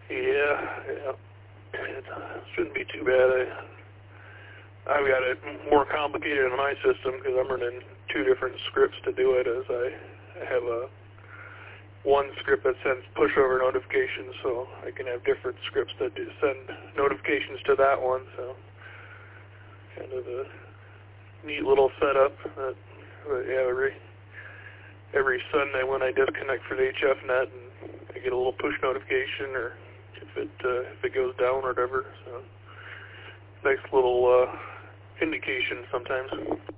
Yeah. It shouldn't be too bad. I've got it more complicated in my system because I'm running two different scripts to do it, as I have one script that sends pushover notifications, so I can have different scripts that do send notifications to that one. So kind of a neat little setup. Yeah, every Sunday when I disconnect for the HFnet, and I get a little push notification, or if it goes down or whatever. So nice little indication sometimes.